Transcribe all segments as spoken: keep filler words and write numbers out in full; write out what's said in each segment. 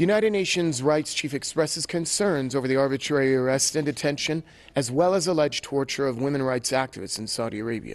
United Nations Rights Chief expresses concerns over the arbitrary arrest and detention, as well as alleged torture of women rights activists in Saudi Arabia.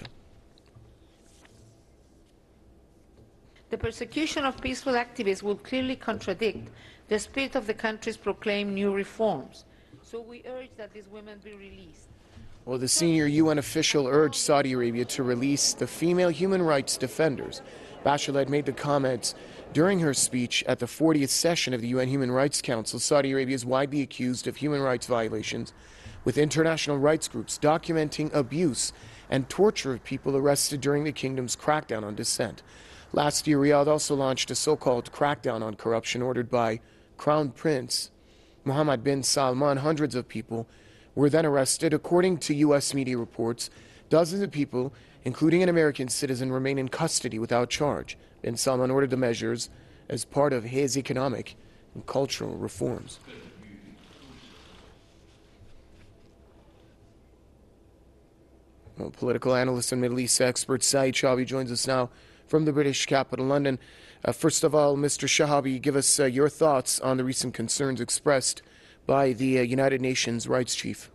The persecution of peaceful activists would clearly contradict the spirit of the country's proclaimed new reforms. So we urge that these women be released. Well, the senior U N official urged Saudi Arabia to release the female human rights defenders. Bachelet made the comments during her speech at the fortieth session of the U N Human Rights Council. Saudi Arabia is widely accused of human rights violations, with international rights groups documenting abuse and torture of people arrested during the kingdom's crackdown on dissent. Last year, Riyadh also launched a so-called crackdown on corruption ordered by Crown Prince Mohammed bin Salman. Hundreds of people were then arrested. According to U S media reports, dozens of people, including an American citizen, remain in custody without charge. Bin Salman ordered the measures as part of his economic and cultural reforms. Well, political analyst and Middle East expert Saeed Shahabi joins us now from the British capital, London. Uh, first of all, Mister Shahabi, give us uh, your thoughts on the recent concerns expressed by the uh, United Nations Rights Chief.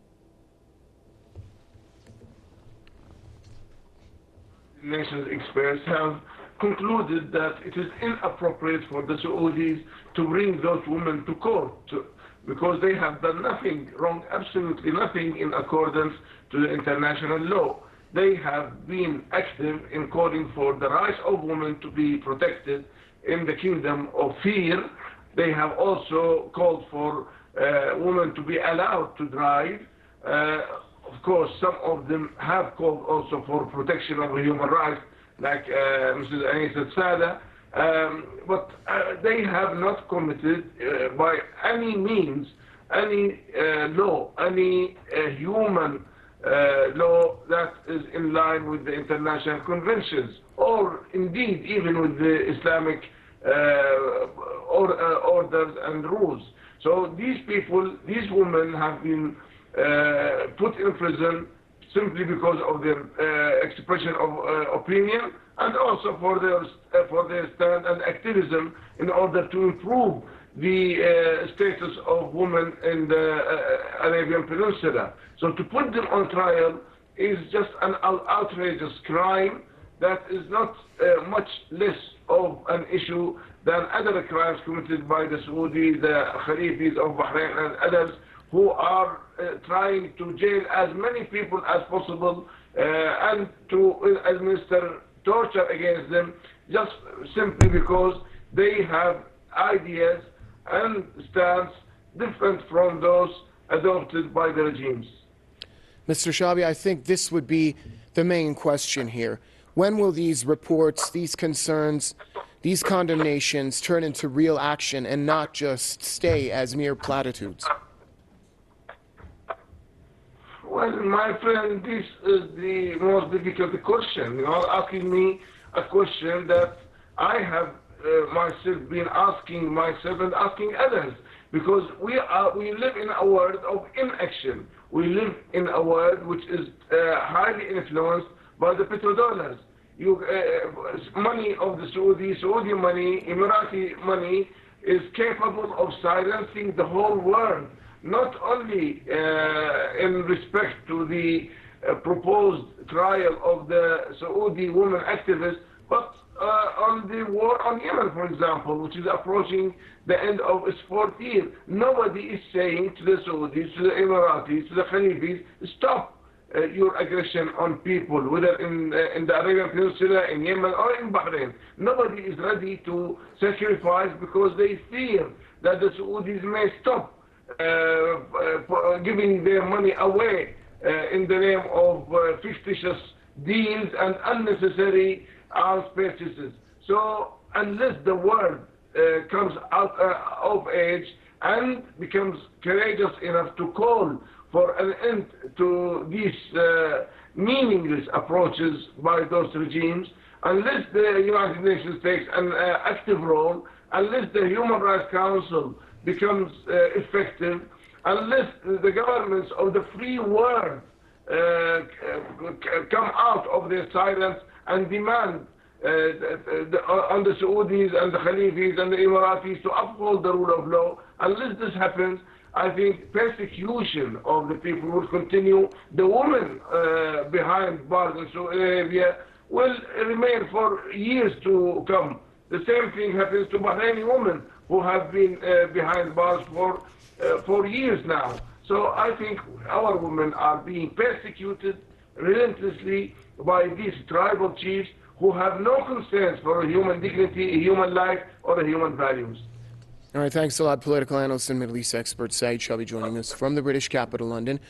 Nations experts have concluded that it is inappropriate for the Saudis to bring those women to court to, because they have done nothing wrong, absolutely nothing in accordance to the international law. They have been active in calling for the rights of women to be protected in the kingdom of fear. They have also called for uh, women to be allowed to drive. Uh, of course, some of them have called also for protection of human rights, like uh, Missus Anisa Sada, um, but uh, they have not committed uh, by any means any uh, law, any uh, human Uh, law that is in line with the international conventions, or indeed even with the Islamic uh, or, uh, orders and rules. So these people, these women have been uh, put in prison simply because of their uh, expression of uh, opinion, and also for their, uh, for their stand and activism in order to improve the uh, status of women in the uh, Arabian Peninsula. So to put them on trial is just an outrageous crime that is not uh, much less of an issue than other crimes committed by the Saudi, the Khalifis of Bahrain and others, who are uh, trying to jail as many people as possible uh, and to administer torture against them just simply because they have ideas and stands different from those adopted by the regimes. Mister Shahabi, I think this would be the main question here. When will these reports, these concerns, these condemnations turn into real action and not just stay as mere platitudes? Well, my friend, this is the most difficult question. You are asking me a question that I have Uh, myself been asking myself and asking others, because we are we live in a world of inaction. We live in a world which is uh, highly influenced by the petrodollars. You, uh, money of the Saudi, Saudi money, Emirati money is capable of silencing the whole world, not only uh, in respect to the uh, proposed trial of the Saudi women activists, but Uh, on the war on Yemen, for example, which is approaching the end of its fourth year. Nobody is saying to the Saudis, to the Emiratis, to the Khalifis, stop uh, your aggression on people, whether in, uh, in the Arabian Peninsula, in Yemen, or in Bahrain. Nobody is ready to sacrifice because they fear that the Saudis may stop uh, uh, giving their money away uh, in the name of uh, fictitious deals and unnecessary arms purchases. So unless the world uh, comes out uh, of age and becomes courageous enough to call for an end to these uh, meaningless approaches by those regimes, unless the United Nations takes an uh, active role, unless the Human Rights Council becomes uh, effective, unless the governments of the free world uh, come out of their silence and demand the, the, on the Saudis and the Khalifis and the Emiratis to uphold the rule of law. Unless this happens, I think persecution of the people will continue. The women uh, behind bars in Saudi Arabia will remain for years to come. The same thing happens to Bahraini women who have been uh, behind bars for, uh, for years now. So I think our women are being persecuted relentlessly by these tribal chiefs who have no concerns for human dignity, human life, or human values. All right, thanks a lot. Political analyst and Middle East expert Saeed Shahbi joining us from the British capital, London.